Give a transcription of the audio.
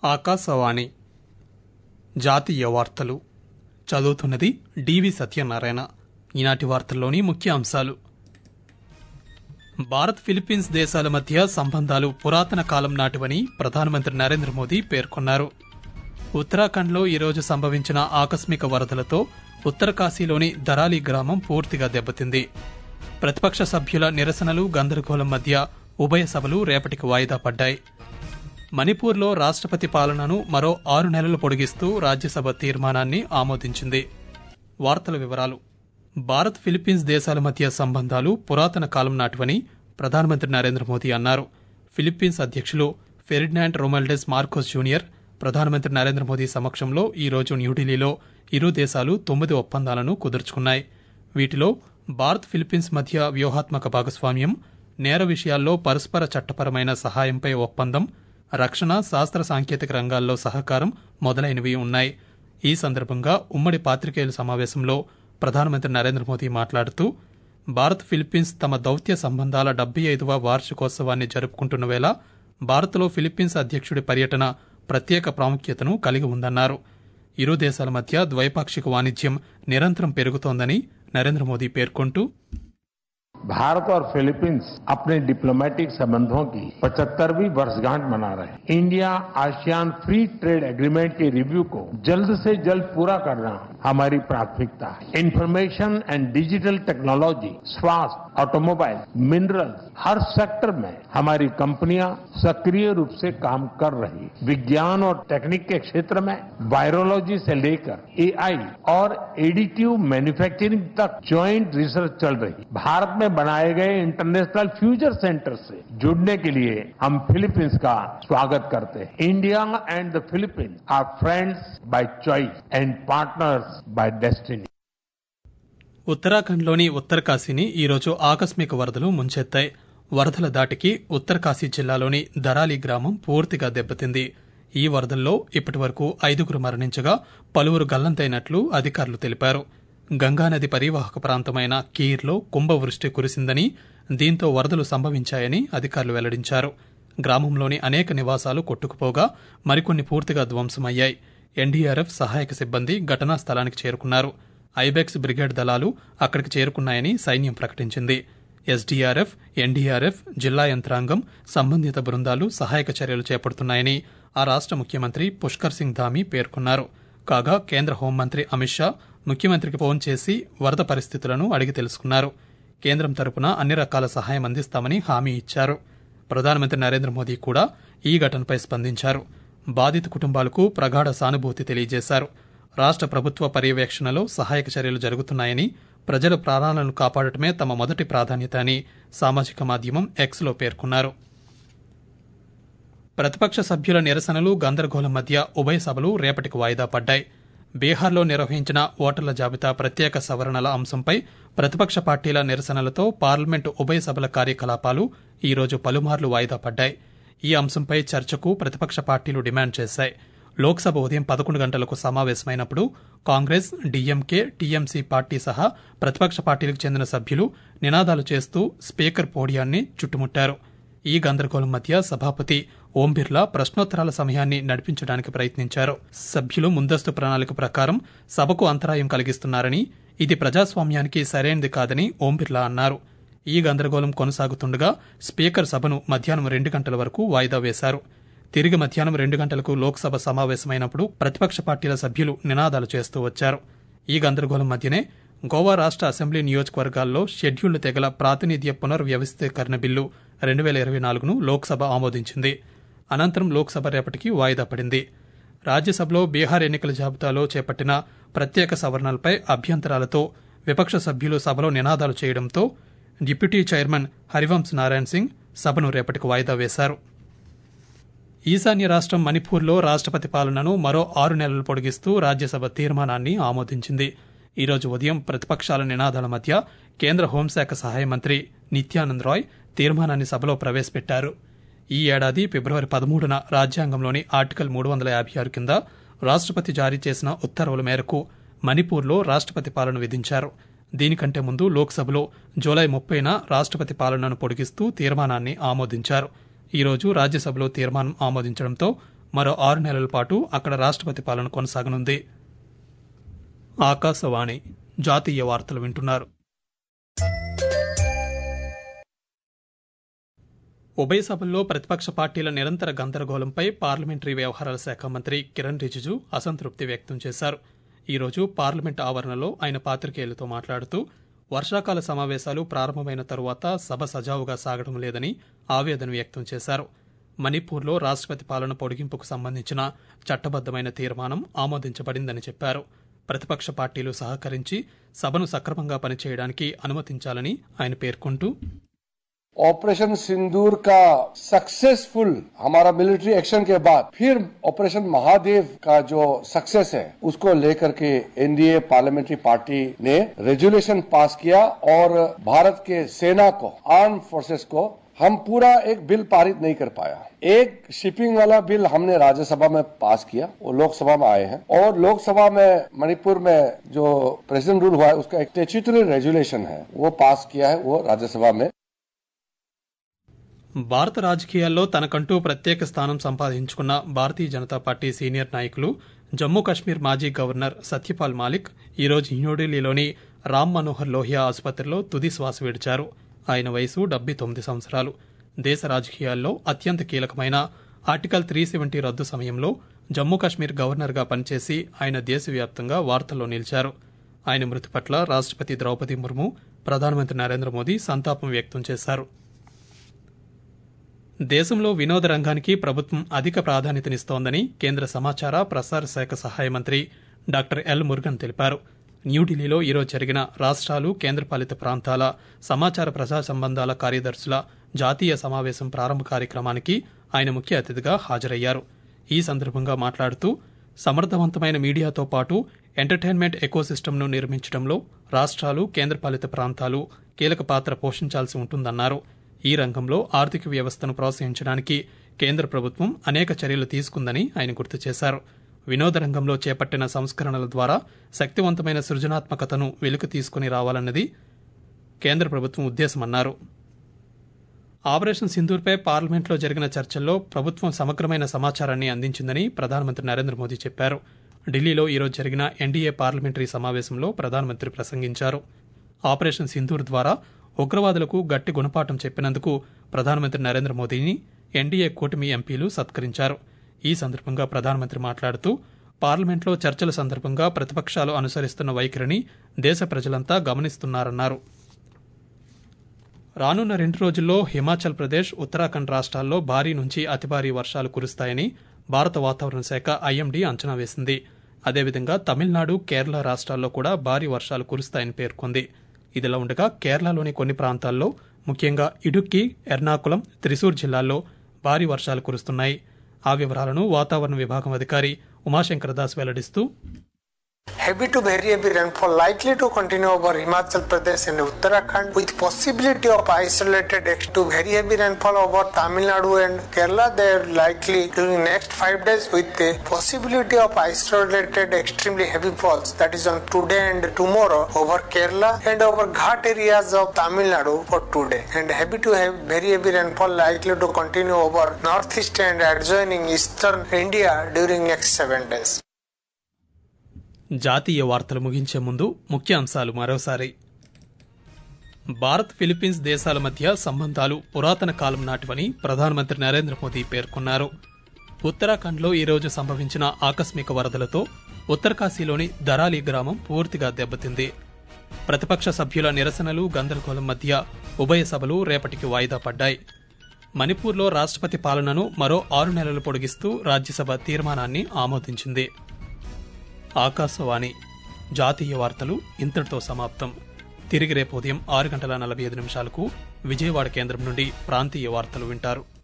ఆకాశవాణి జాతీయ వార్తలు చదువుతున్నది డివి సత్యనారాయణ. ఈనాటి వార్తల్లోని ముఖ్య అంశాలు: భారత్ ఫిలిప్పీన్స్ దేశాల మధ్య సంబంధాలు పురాతన కాలం నాటివని ప్రధానమంత్రి నరేంద్ర మోదీ పేర్కొన్నారు. ఉత్తరాఖండ్లో ఈరోజు సంభవించిన ఆకస్మిక వరదలతో ఉత్తరకాశీలోని దరాలి గ్రామం పూర్తిగా దెబ్బతింది. ప్రతిపక్ష సభ్యుల నిరసనలు, గందరగోళం మధ్య ఉభయ సభలు రేపటికి వాయిదా పడ్డాయి. మణిపూర్లో రాష్ట్రపతి పాలనను మరో 6 నెలలు పొడిగిస్తూ రాజ్యసభ తీర్మానాన్ని ఆమోదించింది. వార్తల వివరాలు: భారత్ ఫిలిప్పీన్స్ దేశాల మధ్య సంబంధాలు పురాతన కాలం నాటివని ప్రధానమంత్రి నరేంద్ర మోదీ అన్నారు. ఫిలిప్పీన్స్ అధ్యక్షులు ఫెర్డినాండ్ రొమాల్డెస్ మార్కోస్ జూనియర్ ప్రధానమంత్రి నరేంద్ర మోదీ సమక్షంలో ఈరోజు న్యూఢిల్లీలో ఇరు దేశాలు 9 ఒప్పందాలను కుదుర్చుకున్నాయి. వీటిలో భారత్ ఫిలిప్పీన్స్ మధ్య వ్యూహాత్మక భాగస్వామ్యం, నేర విషయాల్లో పరస్పర చట్టపరమైన సహాయంపై ఒప్పందం, రక్షణ, శాస్త్ర సాంకేతిక రంగాల్లో సహకారం మొదలైనవి ఉన్నాయి. ఈ సందర్భంగా ఉమ్మడి పాత్రికేయుల సమావేశంలో ప్రధానమంత్రి నరేంద్ర మోదీ మాట్లాడుతూ, భారత్ ఫిలిప్పీన్స్ తమ దౌత్య సంబంధాల 75వ వార్షికోత్సవాన్ని జరుపుకుంటున్న వేళ భారత్లో ఫిలిప్పీన్స్ అధ్యక్షుడి పర్యటన ప్రత్యేక ప్రాముఖ్యతను కలిగి ఉందన్నారు. ఇరు దేశాల మధ్య ద్వైపాక్షిక వాణిజ్యం నిరంతరం పెరుగుతోందని నరేంద్ర మోదీ పేర్కొంటూ, भारत और फिलीपींस अपने डिप्लोमेटिक संबंधों की 75वीं वर्षगांठ मना रहे हैं. India ASEAN free trade agreement के रिव्यू को जल्द से जल्द पूरा करना हमारी प्राथमिकता है. इंफॉर्मेशन एंड डिजिटल टेक्नोलॉजी, स्वास्थ्य, ऑटोमोबाइल, मिनरल्स, हर सेक्टर में हमारी कंपनियां सक्रिय रूप से काम कर रही. विज्ञान और टेक्निक के क्षेत्र में वायरोलॉजी से लेकर एआई और एडिटिव मैन्युफैक्चरिंग तक ज्वाइंट रिसर्च चल रही. भारत में बनाए गए इंटरनेशनल फ्यूचर सेंटर से जुड़ने के लिए हम फिलीपींस का स्वागत करते हैं. India and the Philippines are friends by choice and partners by destiny. ఉత్తరాఖండ్లోని ఉత్తరకాశీని ఈరోజు ఆకస్మిక వరదలు ముంచెత్తాయి. వరదల దాటికి ఉత్తరకాశీ జిల్లాలోని దరాలి గ్రామం పూర్తిగా దెబ్బతింది. ఈ వరదల్లో ఇప్పటివరకు 5గురు మరణించగా పలువురు గల్లంతైనట్లు అధికారులు తెలిపారు. గంగానది పరివాహక ప్రాంతమైన కీర్లో కుంభవృష్టి కురిసిందని, దీంతో వరదలు సంభవించాయని అధికారులు వెల్లడించారు. గ్రామంలోని అనేక నివాసాలు కొట్టుకుపోగా మరికొన్ని పూర్తిగా ధ్వంసమయ్యాయి. ఎన్డీఆర్ఎఫ్ సహాయక సిబ్బంది ఘటనా స్థలానికి చేరుకున్నారు. ఐబెక్స్ బ్రిగేడ్ దళాలు అక్కడికి చేరుకున్నాయని సైన్యం ప్రకటించింది. ఎస్డీఆర్ఎఫ్, ఎన్డీఆర్ఎఫ్, జిల్లా యంత్రాంగం, సంబంధిత బృందాలు సహాయక చర్యలు చేపడుతున్నాయని ఆ రాష్ట ముఖ్యమంత్రి పుష్కర్ సింగ్ ధామీ పేర్కొన్నారు. కాగా కేంద్ర హోంమంత్రి అమిత్ షా ముఖ్యమంత్రికి ఫోన్ చేసి వరద పరిస్థితులను అడిగి తెలుసుకున్నారు. కేంద్రం తరపున అన్ని రకాల సహాయం అందిస్తామని హామీ ఇచ్చారు. ప్రధానమంత్రి నరేంద్ర మోదీ కూడా ఈ ఘటనపై స్పందించారు. బాధిత కుటుంబాలకు ప్రగాఢ సానుభూతి తెలియజేశారు. రాష్ట ప్రభుత్వ పర్యవేక్షణలో సహాయక చర్యలు జరుగుతున్నాయని, ప్రజల ప్రాణాలను కాపాడటమే తమ మొదటి ప్రాధాన్యత అని సామాజిక మాధ్యమం ఎక్స్లో పేర్కొన్నారు. ప్రతిపక్ష సభ్యుల నిరసనలు, గందరగోళం మధ్య ఉభయ సభలు రేపటికి వాయిదా పడ్డాయి. బీహార్లో నిర్వహించిన ఓటర్ల జాబితా ప్రత్యేక సవరణల అంశంపై ప్రతిపక్ష పార్టీల నిరసనలతో పార్లమెంటు ఉభయ సభల కార్యకలాపాలు ఈరోజు పలుమార్లు వాయిదా పడ్డాయి. ఈ అంశంపై చర్చకు ప్రతిపక్ష పార్టీలు డిమాండ్ చేశాయి. లోక్సభ ఉదయం 11 గంటలకు సమావేశమైనప్పుడు కాంగ్రెస్, డీఎంకే, టీఎంసీ పార్టీ సహా ప్రతిపక్ష పార్టీలకు చెందిన సభ్యులు నినాదాలు చేస్తూ స్పీకర్ పోడియాన్ని చుట్టుముట్టారు. ఈ గందరగోళం మధ్య సభాపతి ఓం బిర్లా ప్రశ్నోత్తరాల సమయాన్ని నడిపించడానికి ప్రయత్నించారు. సభ్యులు ముందస్తు ప్రణాళిక ప్రకారం సభకు అంతరాయం కలిగిస్తున్నారని, ఇది ప్రజాస్వామ్యానికి సరైనది కాదని ఓం బిర్లా అన్నారు. ఈ గందరగోళం కొనసాగుతుండగా స్పీకర్ సభను మధ్యాహ్నం 2 గంటల వరకు వాయిదా వేశారు. తిరిగి మధ్యాహ్నం 2 గంటలకు లోక్సభ సమావేశమైనప్పుడు ప్రతిపక్ష పార్టీల సభ్యులు నినాదాలు చేస్తూ వచ్చారు. ఈ గందరగోళం మధ్యనే గోవా రాష్ట అసెంబ్లీ నియోజకవర్గాల్లో షెడ్యూల్డ్ తెగల ప్రాతినిధ్య పునర్వ్యవస్థీకరణ బిల్లు 2024ను లోక్సభ ఆమోదించింది. అనంతరం లోక్సభ రేపటికి వాయిదా పడింది. రాజ్యసభలో బీహార్ ఎన్నికల జాబితాలో చేపట్టిన ప్రత్యేక సవరణలపై అభ్యంతరాలతో విపక్ష సభ్యులు సభలో నినాదాలు చేయడంతో డిప్యూటీ చైర్మన్ హరివంశ్ నారాయణ్ సింగ్ సభను రేపటికి వాయిదా వేశారు. ఈశాన్య రాష్టం మణిపూర్లో రాష్ట్రపతి పాలనను మరో 6 నెలలు పొడిగిస్తూ రాజ్యసభ తీర్మానాన్ని ఆమోదించింది. ఈరోజు ఉదయం ప్రతిపక్షాల నినాదాల మధ్య కేంద్ర హోంశాఖ సహాయ మంత్రి నిత్యానంద్ రాయ్ తీర్మానాన్ని సభలో ప్రవేశపెట్టారు. ఈ ఏడాది ఫిబ్రవరి 13న రాజ్యాంగంలోని ఆర్టికల్ 356 కింద రాష్ట్రపతి జారీ చేసిన ఉత్తర్వుల మేరకు మణిపూర్లో రాష్ట్రపతి పాలన విధించారు. దీనికంటే ముందు లోక్సభలో జూలై 30న రాష్ట్రపతి పాలనను పొడిగిస్తూ తీర్మానాన్ని ఆమోదించారు. ఈరోజు రాజ్యసభలో తీర్మానం ఆమోదించడంతో మరో 6 నెలల పాటు అక్కడ రాష్ట్రపతి పాలన కొనసాగనుంది. ఆకాశవాణి జాతీయ వార్తలు వింటున్నారు. ఉభయ సభల్లో ప్రతిపక్ష పార్టీల నిరంతర గందరగోళంపై పార్లమెంటరీ వ్యవహారాల శాఖ మంత్రి కిరణ్ రిజిజు అసంతృప్తి వ్యక్తం చేశారు. ఈరోజు పార్లమెంట్ ఆవరణలో ఆయన పాత్రికేయులతో మాట్లాడుతూ వర్షాకాల సమావేశాలు ప్రారంభమైన తరువాత సభ సజావుగా సాగడం లేదని ఆవేదన వ్యక్తం చేశారు. మణిపూర్లో రాష్ట్రపతి పాలన పొడిగింపుకు సంబంధించిన చట్టబద్దమైన తీర్మానం ఆమోదించబడిందని చెప్పారు. ప్రతిపక్ష పార్టీలు సహకరించి సభను సక్రమంగా పనిచేయడానికి అనుమతించాలని ఆయన పేర్కొంటూ ऑपरेशन सिंदूर का सक्सेसफुल हमारा मिलिट्री एक्शन के बाद फिर ऑपरेशन महादेव का जो सक्सेस है उसको लेकर के एनडीए पार्लियामेंट्री पार्टी ने रेजोल्यूशन पास किया और भारत के सेना को आर्म फोर्सेस को हम पूरा एक बिल पारित नहीं कर पाया. एक शिपिंग वाला बिल हमने राज्यसभा में पास किया, वो लोकसभा में आए हैं और लोकसभा में मणिपुर में जो प्रेसिडेंट रूल हुआ है उसका एक स्टैट्यूटरी रेजोल्यूशन है वो पास किया है, वो राज्यसभा में. భారత రాజకీయాల్లో తనకంటూ ప్రత్యేక స్థానం సంపాదించుకున్న భారతీయ జనతా పార్టీ సీనియర్ నాయకులు జమ్మూ కశ్మీర్ మాజీ గవర్నర్ సత్యపాల్ మాలిక్ ఈరోజు న్యూఢిల్లీలోని రామ్ మనోహర్ లోహియా ఆసుపత్రిలో తుది శ్వాస విడిచారు. ఆయన వయసు 79 సంవత్సరాలు. దేశ రాజకీయాల్లో అత్యంత కీలకమైన ఆర్టికల్ 370 రద్దు సమయంలో జమ్మూ కశ్మీర్ గవర్నర్గా పనిచేసి ఆయన దేశవ్యాప్తంగా వార్తల్లో నిలిచారు. ఆయన మృతి పట్ల రాష్ట్రపతి ద్రౌపది ముర్ము, ప్రధానమంత్రి నరేంద్ర మోదీ సంతాపం వ్యక్తం చేశారు. దేశంలో వినోద రంగానికి ప్రభుత్వం అధిక ప్రాధాన్యతనిస్తోందని కేంద్ర సమాచార ప్రసార శాఖ సహాయ మంత్రి డాక్టర్ ఎల్ మురుగన్ తెలిపారు. న్యూఢిల్లీలో ఈరోజు జరిగిన రాష్ట్రాలు, కేంద్రపాలిత ప్రాంతాల సమాచార ప్రజా సంబంధాల కార్యదర్శుల జాతీయ సమావేశం ప్రారంభ కార్యక్రమానికి ఆయన ముఖ్య అతిథిగా హాజరయ్యారు. ఈ సందర్భంగా మాట్లాడుతూ సమర్థవంతమైన మీడియాతో పాటు ఎంటర్టైన్మెంట్ ఎకోసిస్టమ్ను నిర్మించడంలో రాష్ట్రాలు, కేంద్రపాలిత ప్రాంతాలు కీలక పాత్ర పోషించాల్సి ఉంటుందన్నారు. ఈ రంగంలో ఆర్థిక వ్యవస్థను ప్రోత్సహించడానికి కేంద్ర ప్రభుత్వం అనేక చర్యలు తీసుకుందని ఆయన గుర్తు చేశారు. వినోద రంగంలో చేపట్టిన సంస్కరణల ద్వారా శక్తివంతమైన సృజనాత్మకతను వెలుగు తీసుకుని రావాలన్నది కేంద్ర ప్రభుత్వం ఉద్దేశమన్నారు. ఆపరేషన్ సింధూర్పై పార్లమెంట్లో జరిగిన చర్చల్లో ప్రభుత్వం సమగ్రమైన సమాచారాన్ని అందించిందని ప్రధానమంత్రి నరేంద్ర మోదీ చెప్పారు. ఢిల్లీలో ఈరోజు జరిగిన ఎన్డీఏ పార్లమెంటరీ సమావేశంలో ప్రధానమంత్రి ప్రసంగించారు. ఆపరేషన్ సింధూర్ ద్వారా ఉగ్రవాదులకు గట్టి గుణపాఠం చెప్పినందుకు ప్రధానమంత్రి నరేంద్ర మోదీని ఎన్డీఏ కూటమి ఎంపీలు సత్కరించారు. ఈ సందర్భంగా ప్రధానమంత్రి మాట్లాడుతూ పార్లమెంట్లో చర్చల సందర్భంగా ప్రతిపక్షాలు అనుసరిస్తున్న వైఖరిని దేశ ప్రజలంతా గమనిస్తున్నారన్నారు. రానున్న 2 రోజుల్లో హిమాచల్ ప్రదేశ్, ఉత్తరాఖండ్ రాష్ట్రాల్లో భారీ నుంచి అతి భారీ వర్షాలు కురుస్తాయని భారత వాతావరణ శాఖ ఐఎండీ అంచనా వేసింది. అదేవిధంగా తమిళనాడు, కేరళ రాష్ట్రాల్లో కూడా భారీ వర్షాలు కురుస్తాయని పేర్కొంది. ఇదిలా ఉండగా కేరళలోని కొన్ని ప్రాంతాల్లో ముఖ్యంగా ఇడుక్కి, ఎర్నాకుళం, త్రిశూర్ జిల్లాల్లో భారీ వర్షాలు కురుస్తున్నాయి. ఆ వివరాలను వాతావరణ విభాగం అధికారి Umashankar Das వెల్లడిస్తూ Heavy to very heavy rainfall likely to continue over Himachal Pradesh and Uttarakhand with possibility of isolated to very heavy rainfall over Tamil Nadu and Kerala. They are likely during next 5 days with the possibility of isolated extremely heavy falls that is on today and tomorrow over Kerala and over Ghat areas of Tamil Nadu for today, and heavy to very heavy rainfall likely to continue over northeast and adjoining eastern India during next 7 days. జాతీయ వార్తలు ముగించే ముందు ముఖ్య అంశాలు మరోసారి. Bharat, Philippines దేశాల మధ్య సంబంధాలు పురాతన కాలం నాటివని ప్రధానమంత్రి నరేంద్ర మోదీ పేర్కొన్నారు. ఉత్తరాఖండ్లో ఈరోజు సంభవించిన ఆకస్మిక వరదలతో ఉత్తరకాశీలోని దరాలి గ్రామం పూర్తిగా దెబ్బతింది. ప్రతిపక్ష సభ్యుల నిరసనలు, గందరగోళం మధ్య ఉభయ సభలు రేపటికి వాయిదా పడ్డాయి. మణిపూర్లో రాష్ట్రపతి పాలనను మరో 6 నెలలు పొడిగిస్తూ రాజ్యసభ తీర్మానాన్ని ఆమోదించింది. ఆకాశవాణి జాతీయ వార్తలు ఇంతటితో సమాప్తం. తిరిగి రేపు ఉదయం 6:45 విజయవాడ కేంద్రం నుండి ప్రాంతీయ వార్తలు వింటారు.